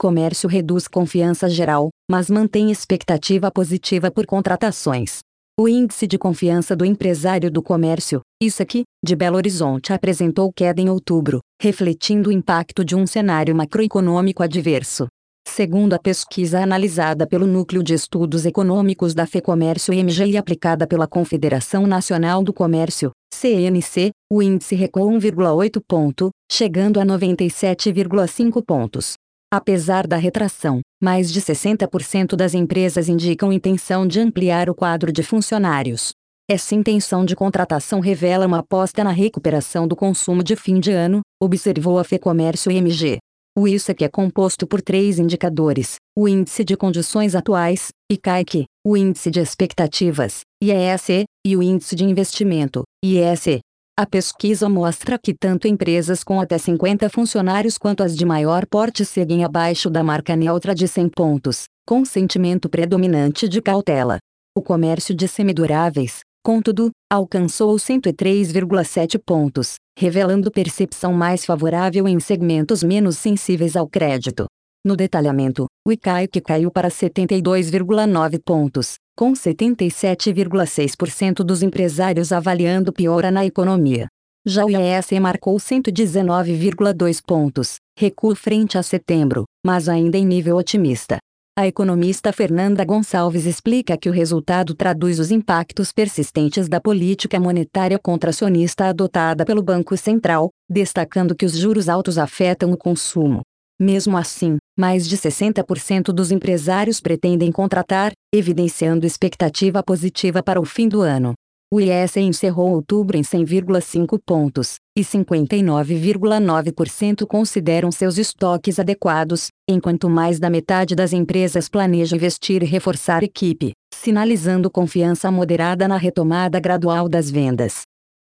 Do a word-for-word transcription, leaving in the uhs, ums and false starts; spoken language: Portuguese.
comércio reduz confiança geral, mas mantém expectativa positiva por contratações. O Índice de Confiança do Empresário do Comércio, I S E C, de Belo Horizonte apresentou queda em outubro, refletindo o impacto de um cenário macroeconômico adverso. Segundo a pesquisa analisada pelo Núcleo de Estudos Econômicos da FEComércio M G e aplicada pela Confederação Nacional do Comércio, C N C, o índice recuou um vírgula oito ponto, chegando a noventa e sete vírgula cinco pontos. Apesar da retração, mais de sessenta por cento das empresas indicam intenção de ampliar o quadro de funcionários. Essa intenção de contratação revela uma aposta na recuperação do consumo de fim de ano, observou a FEComércio M G. O I S E C é composto por três indicadores: o Índice de Condições Atuais, I C A I C, o Índice de Expectativas, I E S, e o Índice de Investimento, I S. A pesquisa mostra que tanto empresas com até cinquenta funcionários quanto as de maior porte seguem abaixo da marca neutra de cem pontos, com sentimento predominante de cautela. O comércio de semiduráveis, contudo, alcançou cento e três vírgula sete pontos, revelando percepção mais favorável em segmentos menos sensíveis ao crédito. No detalhamento, o I C A I C caiu para setenta e dois vírgula nove pontos, com setenta e sete vírgula seis por cento dos empresários avaliando piora na economia. Já o I S marcou cento e dezenove vírgula dois pontos, recuo frente a setembro, mas ainda em nível otimista. A economista Fernanda Gonçalves explica que o resultado traduz os impactos persistentes da política monetária contracionista adotada pelo Banco Central, destacando que os juros altos afetam o consumo. Mesmo assim, mais de sessenta por cento dos empresários pretendem contratar, evidenciando expectativa positiva para o fim do ano. O I S encerrou outubro em cem vírgula cinco pontos, e cinquenta e nove vírgula nove por cento consideram seus estoques adequados, enquanto mais da metade das empresas planeja investir e reforçar a equipe, sinalizando confiança moderada na retomada gradual das vendas.